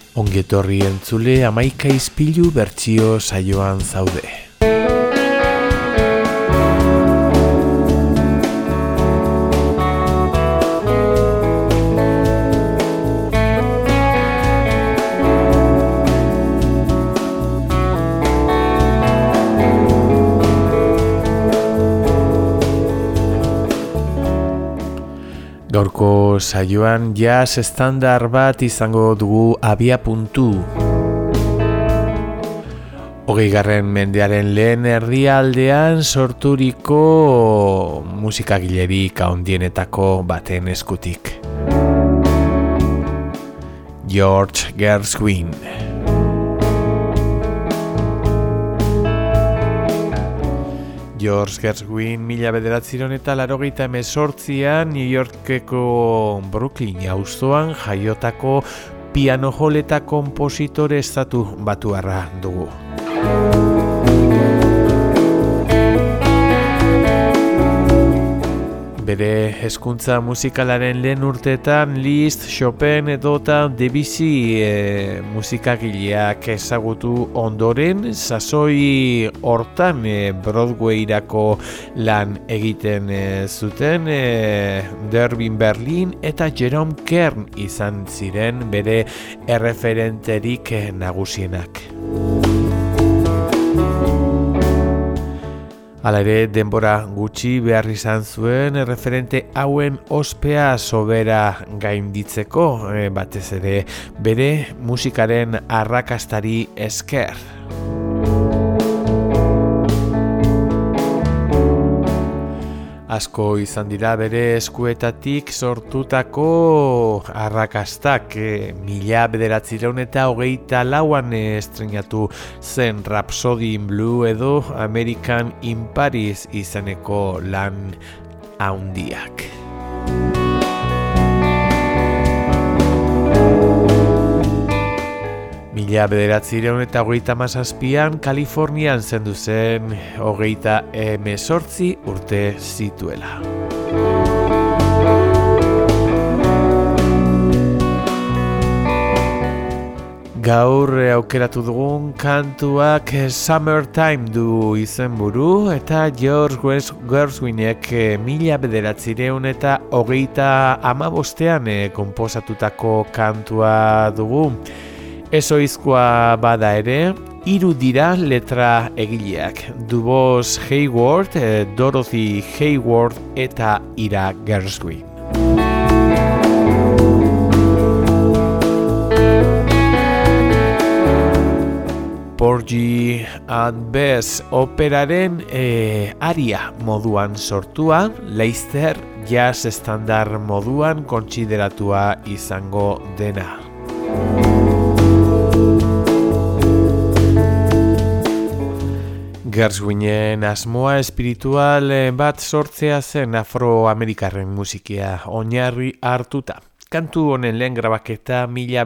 Ongetorri entzule 11 ispilu bertsio saioan zaude. Gaurko saioan jazz estandar bat izango dugu abiapuntu. 20. mendearen lehen erdialdean sorturiko musikagilerik handienetako baten eskutik. George Gershwin. George Gershwin 1988an New Yorkeko Brooklyn auzoan jaiotako piano-jole eta konpositore estatu batuarra dugu. Bere hezkuntza musikalaren lehen urteetan Liszt, Chopin edota Debussy musikagileak ezagutu ondoren, sasoi hortan Broadwayrako lan egiten zuten Dervin Berlin eta Jerome Kern izan ziren bere erreferenterik nagusienak. Hala ere, denbora gutxi behar izan zuen erreferente hauen ospea sobera gainditzeko, batez ere bere musikaren arrakastari esker. Asko izan dira bere eskuetatik sortutako arrakastak. 1924an estreinatu zen Rhapsody in Blue edo American in Paris izeneko lan handiak. Mila 1937an Kalifornian zendu zen 28 urte zituela. Gaur aukeratu dugun kantuak Summertime du izenburu eta George Gershwinek 1935an konposatutako kantua dugu. Ezoizkoa bada ere, 3 dira letra egileak. DuBois Hayward, Dorothy Hayward eta Ira Gershwin. Porgy and Bess operaren aria moduan sortua, Leicester jazz estandar moduan kontsideratua izango dena. Gershwinen asmoa espiritual bat sortzea zen afroamerikarren musikia oinarri hartuta. Kantu honen lehen grabaketa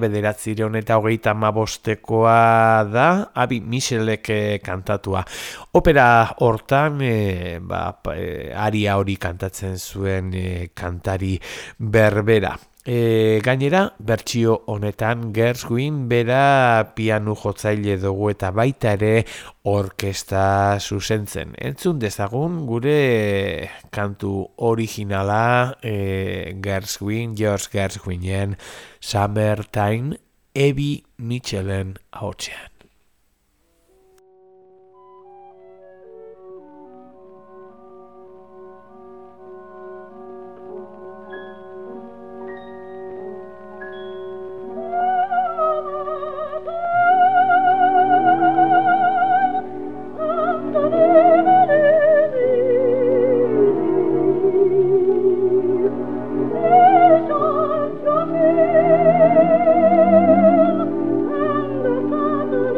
1935koa da, Abi Michelek kantatua. Opera hortan aria hori kantatzen zuen kantari berbera. Gainera, bertsio honetan Gershwin bera piano jotzaile dugu eta baita ere orkesta zuzentzen. Entzun dezagun gure kantu originala George Gershwinen Summertime Abi Michelen ahotsean. Summer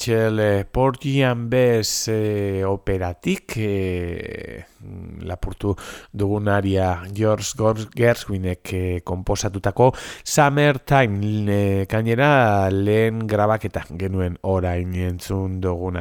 Michel Porgian bez operatik lapurtu dugun aria George Gershwinek konposatutako Summertime gainera lehen grabaketa genuen orain entzun duguna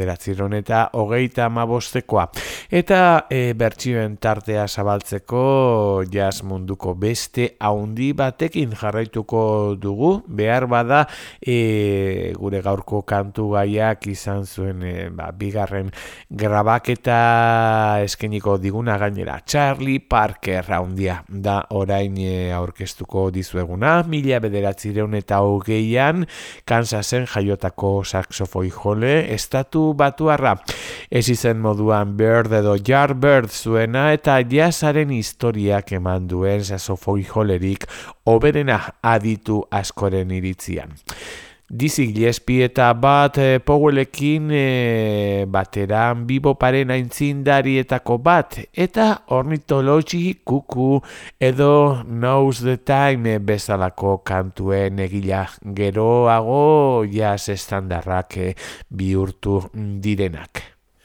1985 eta bertsioen tartea zabaltzeko jazz munduko beste haundi batekin jarraituko dugu, behar bada gure gaurko kantu gaiak izan zuen bigarren grabaketa eskeniko diguna gainera. Charlie Parker haundia da orain aurkeztuko dizueguna, 1980an Kansasen jaiotako saxofoi jole estatu batuarra. Ez izen moduan Bird edo Yardbird zuena eta jazzaren historiak eman duen saxofoi jolerik oberena aditu askoren iritzian. Dizzy Gillespie eta Bud Powellekin bateran beboparen aintzindarietako bat eta Ornithology, Cuckoo edo Knows the Time bezalako kantuen egila geroago jazz estandarrak bihurtu direnak.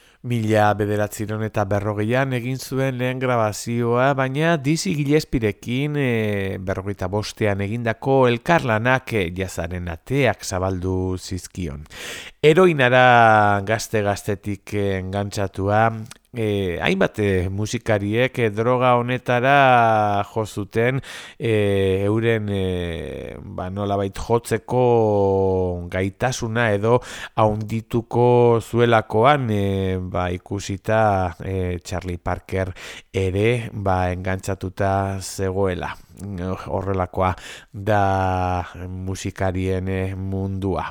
1940an egin zuen lehen grabazioa, baina Dizzy Gillespirekin 45ean egindako elkarlanak jazaren ateak zabaldu zizkion. Heroinara gazte-gaztetik engantzatua, hainbat musikariek droga honetara jo zuten euren nolabait jotzeko gaitasuna edo haundituko zuelakoan ikusita Charlie Parker ere engantzatuta zegoela. Horrelakoa da musikarien mundua.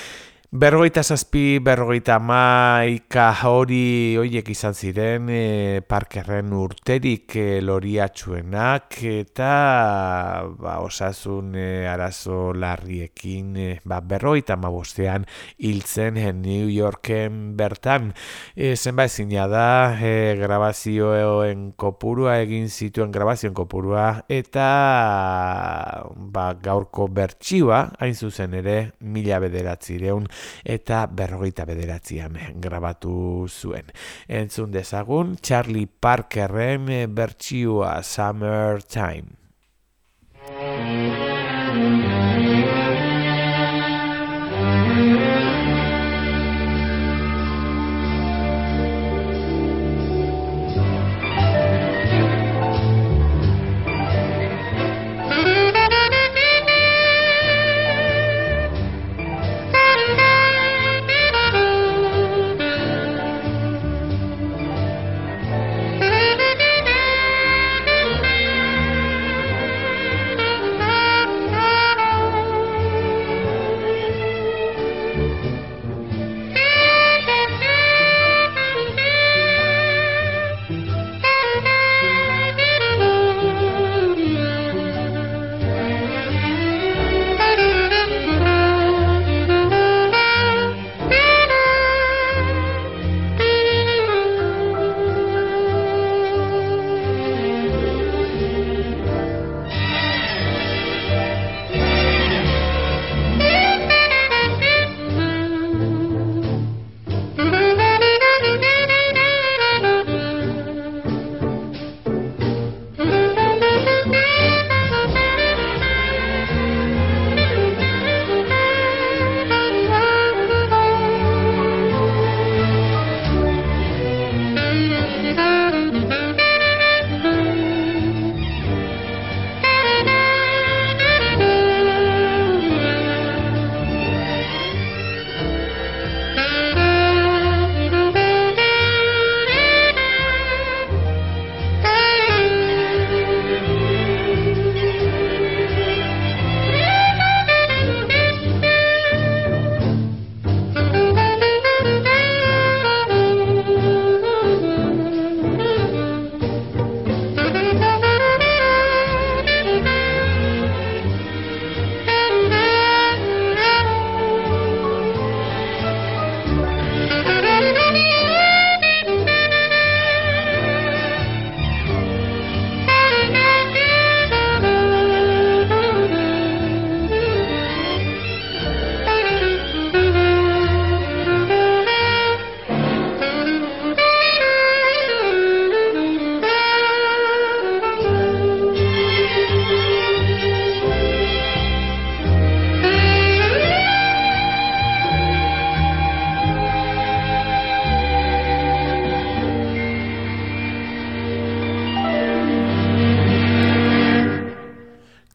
57 horiek izan ziren Parkerren urterik loriatsuenak eta osasun arazo larriekin 55ean hiltzen New Yorken bertan. Zenbait zina da grabazioen kopurua egin zituen grabazioen kopurua eta gaurko bertsioa hain zuzen ere 1900 eta 59ean grabatu zuen. Entzun dezagun Charlie Parkerren bertsioa Summertime.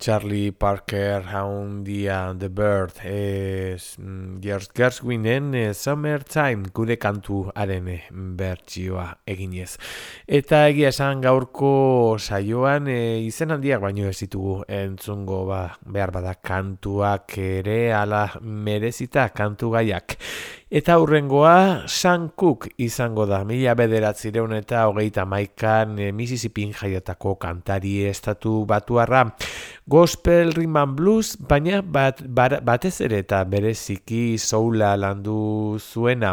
Charlie Parker, Haundia the Bird, George Gershwinen Summertime gure kantuaren bertsioa eginez. Eta egia esan gaurko saioan izen handiak baino ez ditugu entzungo behar bada kantuak ere ala merezita kantu gaiak. Eta hurrengoa Sam Cooke izango da, 1931 Mississippin jaiotako kantari estatu batuarra. Gospel, rhythm and blues, baina batez ere eta bereziki soula landu zuena.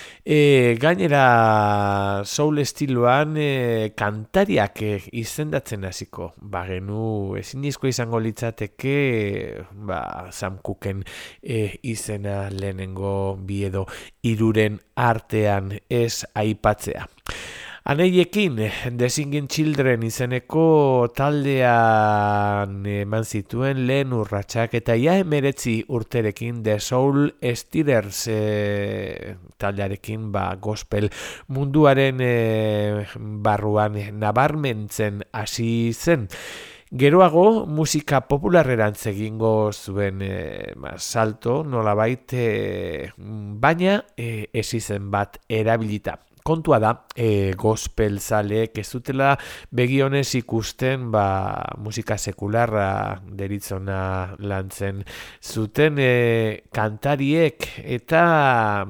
Gainera soul estiloan kantariak izendatzen hasiko bagenu ezinezko izango litzateke Sam Cooken izena lehenengo bi edo hiruren artean ez aipatzea. Aneiekin, The Singing Children izeneko taldean eman zituen lehen urratsak eta ia 19 urterekin The Soul Stealers taldearekin gospel munduaren barruan nabarmentzen hasi zen. Geroago musika popularrerantz egingo zuen salto nolabait, baina ez izen bat erabilita. Kontua da, gospel zaleek ez dutela begionez ikusten musika sekularra deritzona lantzen zuten kantariek eta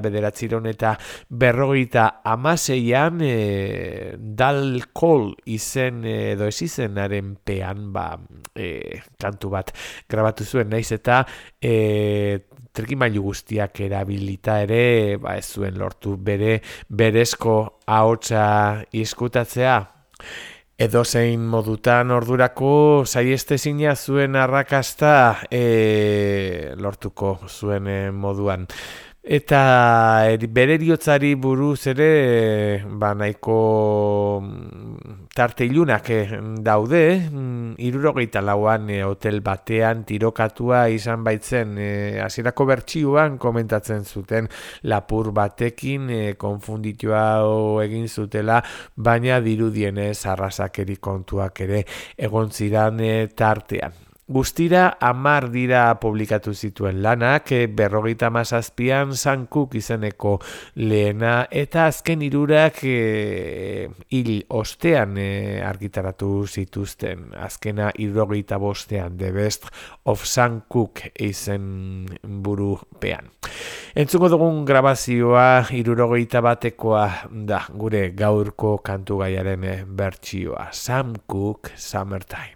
1956an Dal Cole izen edo ez izenaren pean kantu bat grabatu zuen, naiz eta trikimailu guztiak erabilita ere ez zuen lortu berezko ahotsa izkutatzea. Edozein modutan ordurako saiestezina zuen arrakasta lortuko zuen moduan. Eta bere heriotzari buruz ere nahiko tarte ilunak daude. 74an hotel batean tirokatua izan baitzen, hasierako bertsioan komentatzen zuten lapur batekin konfunditua egin zutela, baina dirudienez arrasakeri kontuak ere egon ziren tartean. Guztira 10 dira publikatu zituen lanak, 57an Sam Cooke izeneko lehena eta azken 3 hil ostean argitaratu zituzten. Azkena 75an The Best of Sam Cooke izen burupean. Entzungo dugun grabazioa 71ekoa da gure gaurko kantugaiaren bertsioa. Sam Cooke, Summertime.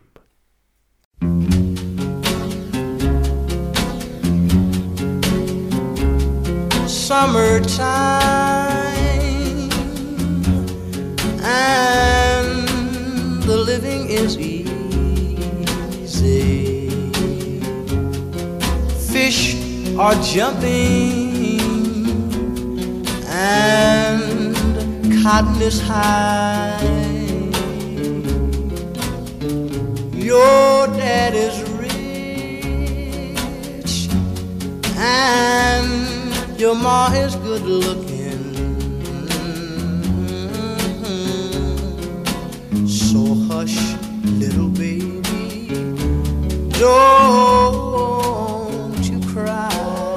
Summertime and the living is easy. Fish are jumping and cotton is high. Your dad is rich and your ma is good looking. So hush, little baby, don't you cry.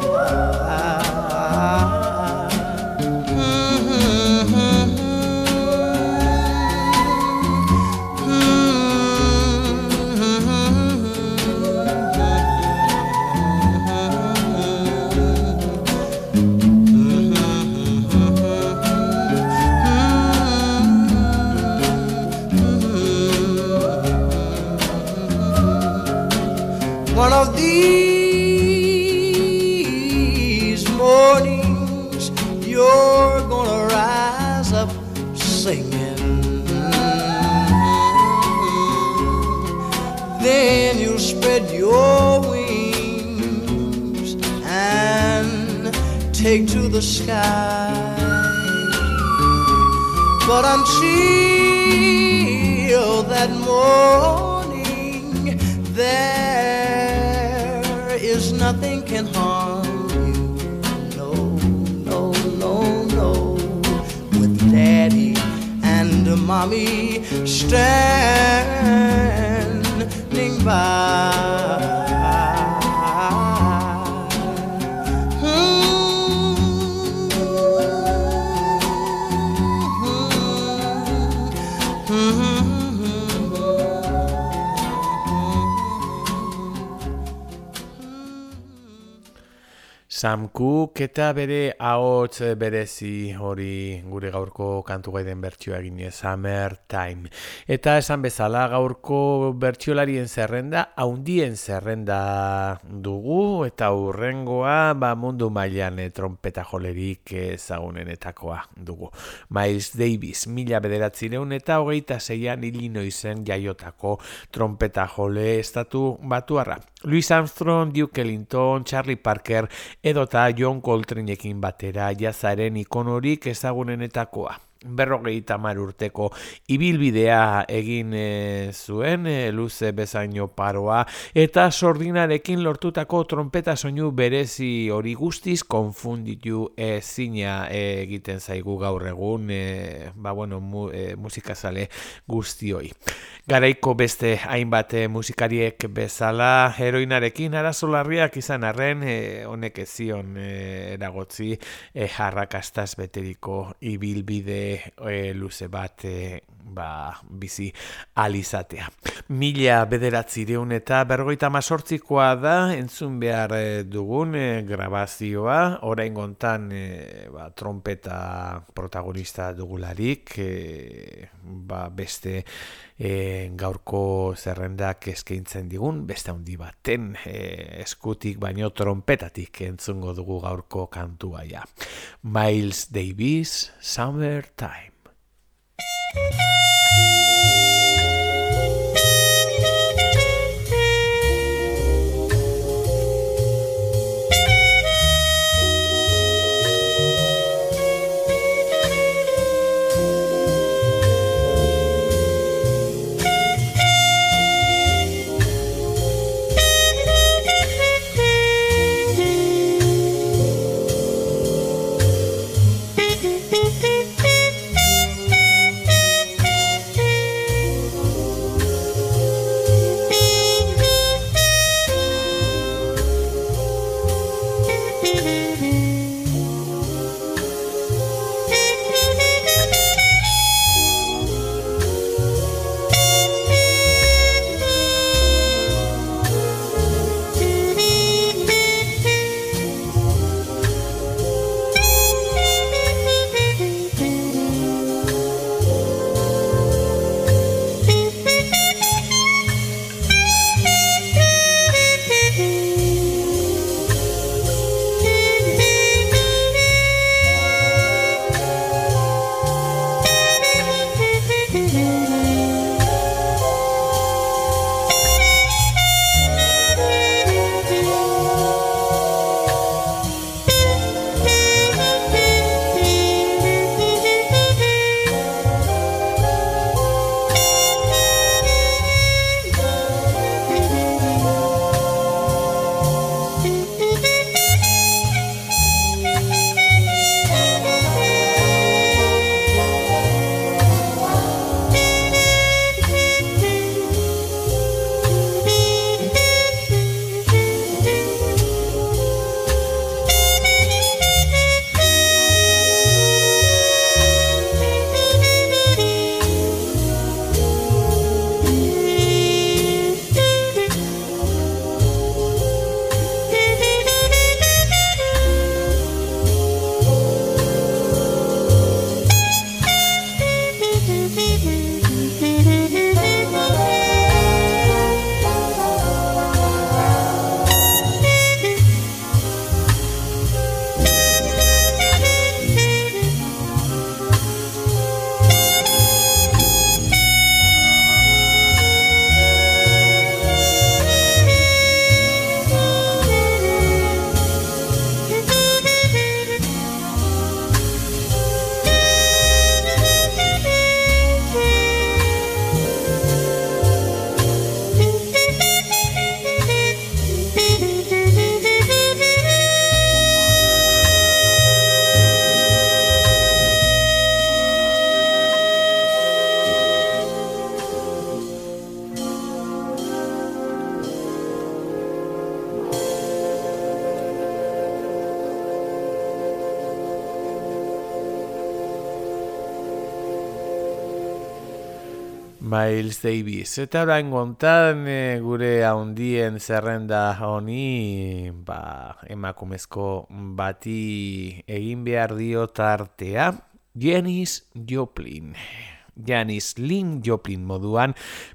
One of these mornings you're gonna rise up singing. Then you'll spread your wings and take to the sky. But until that morning, there is nothing can harm you. No, no, no, no. With Daddy and Mommy standing by. Sam Cooke eta bere ahots berezi hori gure gaurko kantu gaiden bertsioa eginez, Summer Time. Eta esan bezala gaurko bertsiolarien zerrenda, haundien zerrenda dugu, eta hurrengoa mundu mailan trompeta jolerik ezagunenetakoa dugu. Miles Davis, 1926an Illinoisen jaiotako trompeta jole estatu batuarra. Louis Armstrong, Duke Ellington, Charlie Parker edota John Coltraneekin batera jazaren ikonorik ezagunenetakoa. 50 urteko ibilbidea egin zuen, luze bezaino paroa, eta sordinarekin lortutako trompeta soinu berezi hori guztiz konfunditu ezina egiten zaigu gaur egun, musikazale guztioi. Garaiko beste hainbat musikariek bezala heroinarekin arazo larriak izan arren, honek ez zion eragotzi arrakastaz beteriko ibilbide luze bat bizi alizatea. 1998koa da entzun behar dugun grabazioa, oraingontan trompeta protagonista dugularik, beste gaurko zerrendak eskaintzen digun, beste handi baten eskutik baino trompetatik entzungo dugu gaurko kantua ja. Miles Davis, Summer Time. Miles Davis. Eta orain gontan gure haundien zerrenda honi emakumezko bati egin behar dio tartea, Janis Joplin. Janis Lynn Joplin moduan,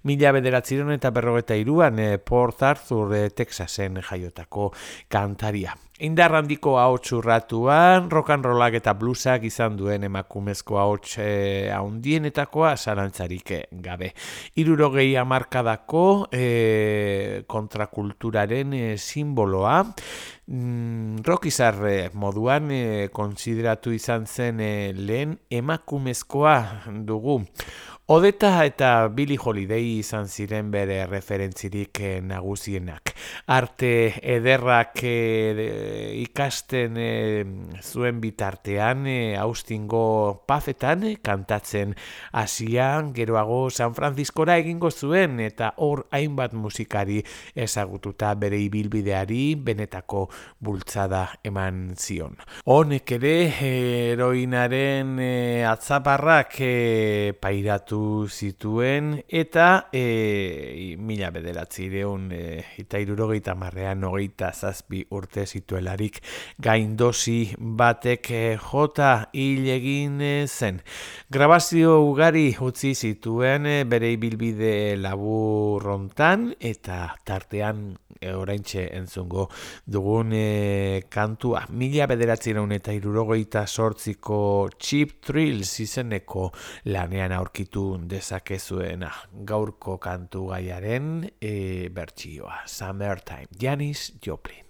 1953an Port Arthur, Texasen jaiotako kantaria. Indar handiko ahots urratuan, rock and rollak eta bluesak izan duen emakumezko ahots handienetakoa zalantzarik gabe. 60 hamarkadako kontrakulturaren simboloa, rockizar moduan kontsideratu izan zen lehen emakumezkoa dugu. Odetta eta Billie Holiday izan ziren bere referentzirik nagusienak. Arte ederrak ikasten zuen bitartean, Austingo pafetan kantatzen hasian, geroago San Franciscora egingo zuen eta hor hainbat musikari ezagututa bere ibilbideari benetako bultzada eman zion. Honek ere heroinaren atzaparrak pairatu zituen eta 1967an 27 urte zituelarik gaindosi batek jota hil egin zen. Grabazio ugari utzi zituen bere ibilbide laburrontan eta tartean oraintxe entzungo dugun kantua 1968ko Cheap Thrills izeneko lanean aurkitu dezakezuena gaurko kantu gaiaren bertsioa. Summertime, Janis Joplin.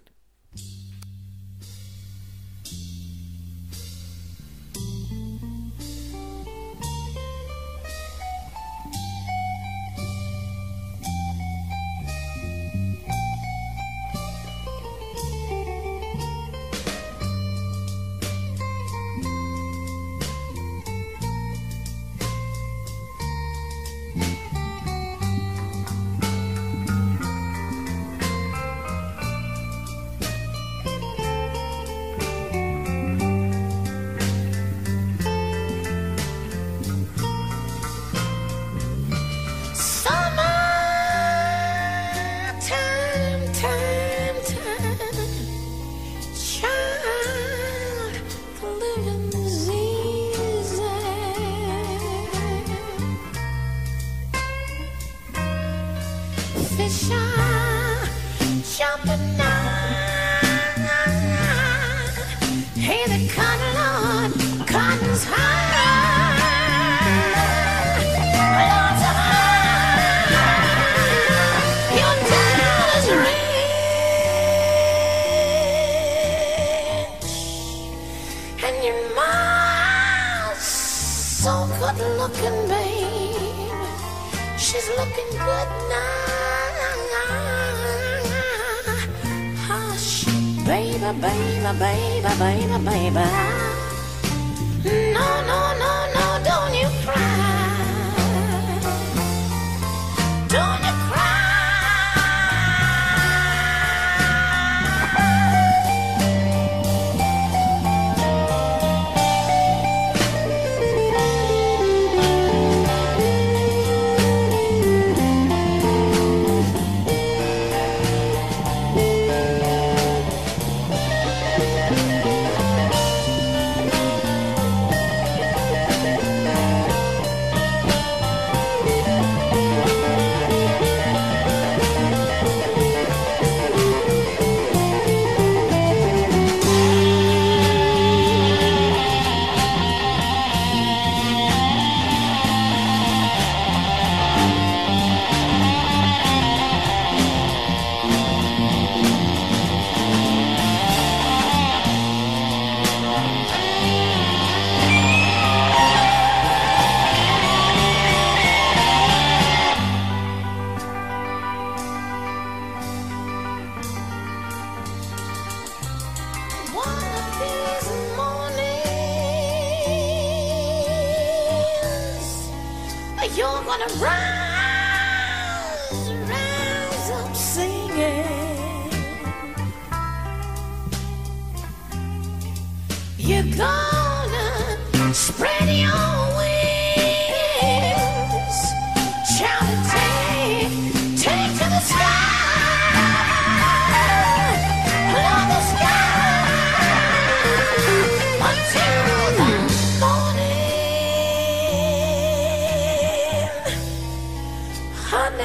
Spread your wings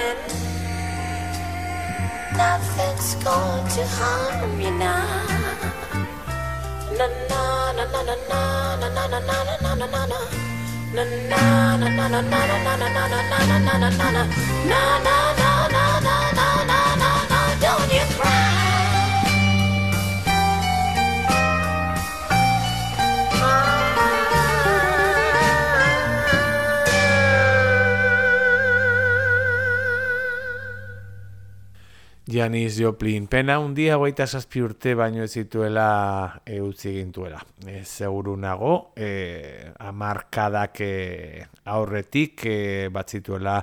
Nothing's going to harm you now. Na na na na na na na na na na na na na na. Na na na na na na na na na na na na na na na. Na na na na na na na na na. Don't you cry. Janis Joplin, pena handia 27 urte baino ez zituela utzi gintuela. Seguru nago, hamarkadak aurretik bat zituela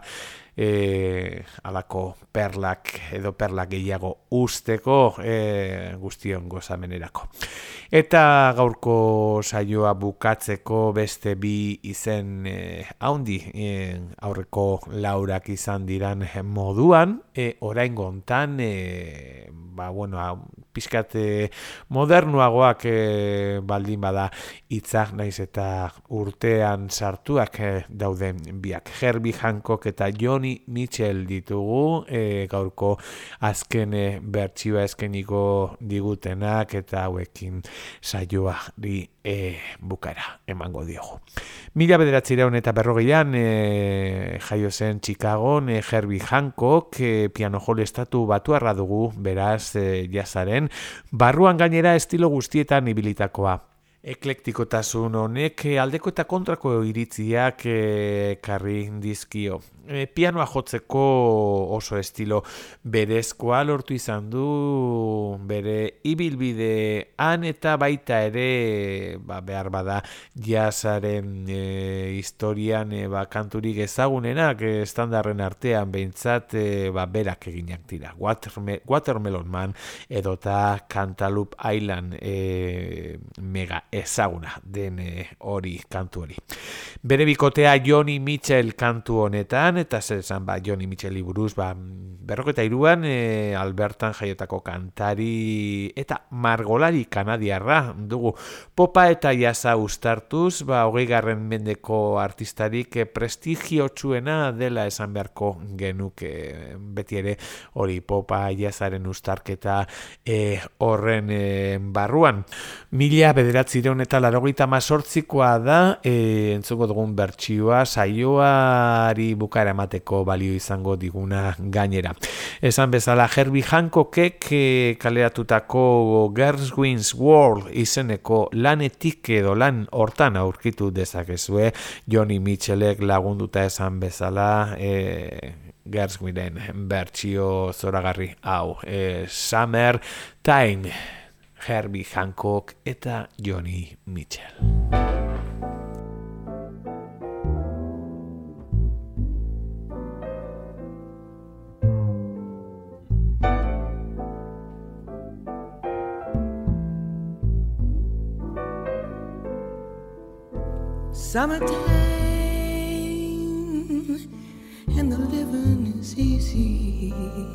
alako perlak edo perlak gehiago usteko guztion gozamenerako. Eta gaurko saioa bukatzeko beste bi izen haundi aurreko laurak izan diran moduan, oraingo hontan pixkat modernuagoak baldin bada hitzak naiz eta urtean sartuak dauden biak. Herbie Hancock eta Joni Mitchell ditugu gaurko azken bertsioa eskeniko digutenak eta hauekin saioari bukara emango diogu. 1940an jaio zen Chicagon Herbie Hancock, piano jole estatu batuarra dugu, beraz jazaren barruan gainera estilo guztietan ibilitakoa. Eklektikotasun honek aldeko eta kontrako iritziak karri dizkio. Pianoa jotzeko oso estilo berezkoa lortu izan du bere ibilbidean eta baita ere behar bada jazzaren historian kanturik ezagunenak estandarren artean behintzat berak eginak dira. Watermelon Man edota Cantaloupe Island mega ezaguna den hori kantu hori. Bere bikotea Joni Mitchell kantu honetan, eta zer esan Joni Mitchelli buruz, 43an Albertan jaiotako kantari eta margolari kanadiarra dugu. Popa eta jazza uztartuz, 20. mendeko artistarik prestigiotsuena dela esan beharko genuke, beti ere hori popa jazzaren uztarketa horren barruan. 1988koa da, entzuko dugun bertsioa saioari bukaera emateko balio izango diguna gainera. Esan bezala Herbie Hancockek kaleratutako Girls Wins World izeneko lanetik edo lan hortan aurkitu dezakezue, Joni Mitchellek lagunduta esan bezala Girls Winsen bertsio zoragarri hau, Summer Time, Herbie Hancock eta Joni Mitchell. Summertime and the living is easy.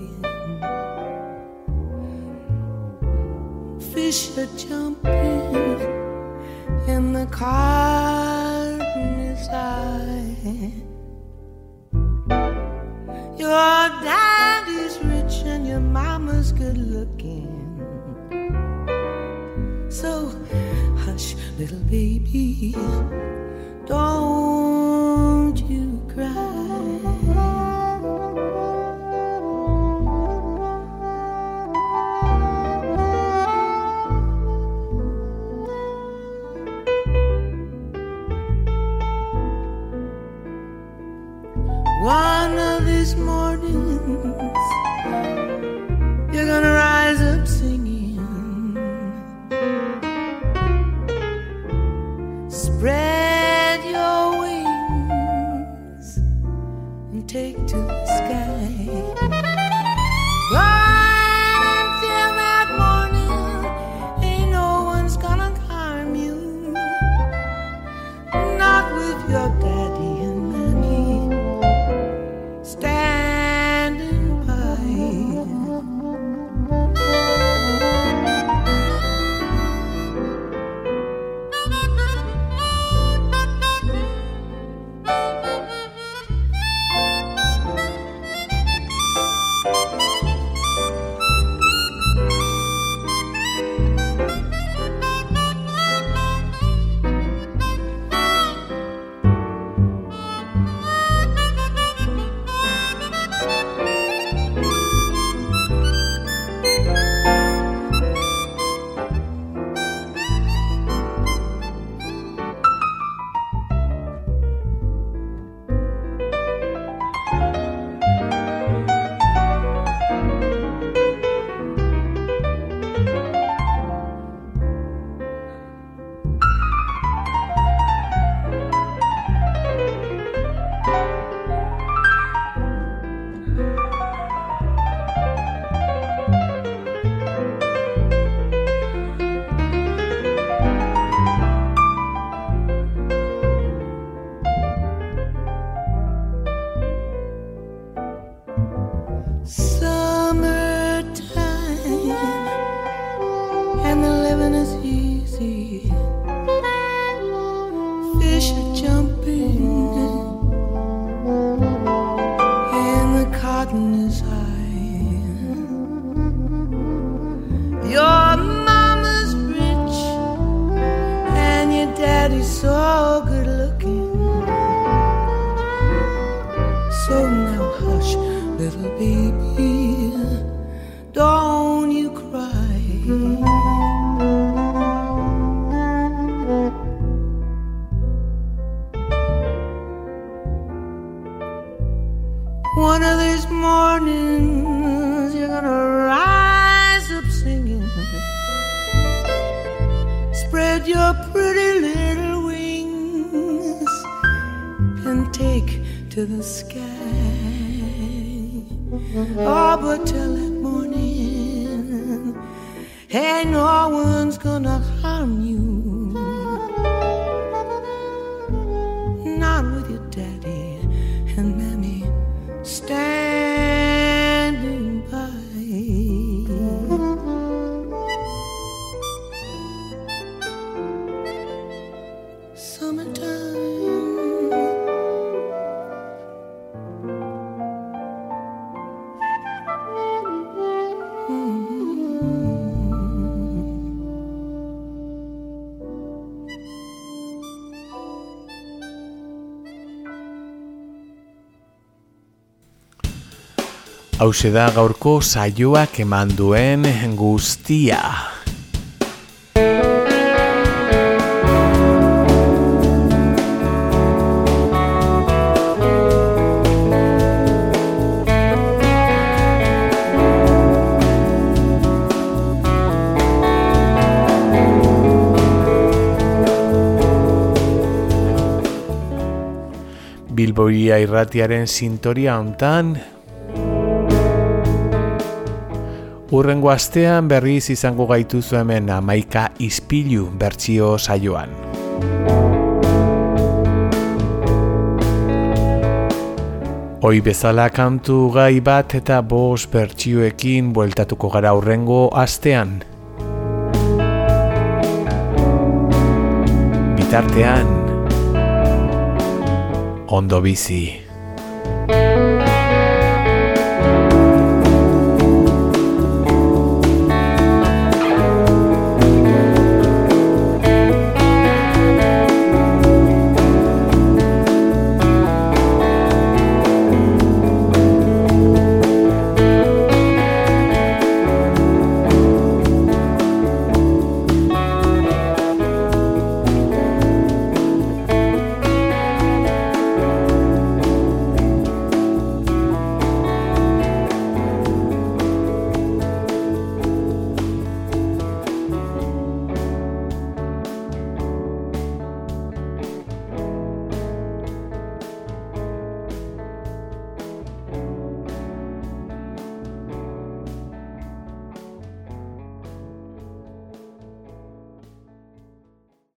Fish are jumping and the garden is high. Your daddy's rich and your mama's good looking. So hush, little baby, don't you cry. One of these mornings you're gonna rise up singing. Spread your wings and take to the sky. But until that morning, ain't no one's gonna harm you. Not with your daddy and mommy standing by. One of these mornings you're gonna rise up singing. Spread your pretty little wings and take to the sky. Oh, but till that morning, hey, no one's gonna harm you. Not with your daddy and mammy standing by. Hauxe da gaurko saioak eman duen guztia. Bilboia irratiaren sintonia hontan, urrengo astean berriz izango gaituzu hemen 11 ispilu bertsio saioan. Hoi bezala kantu gai bat eta 5 bertsioekin bueltatuko gara urrengo astean. Bitartean, ondo bizi.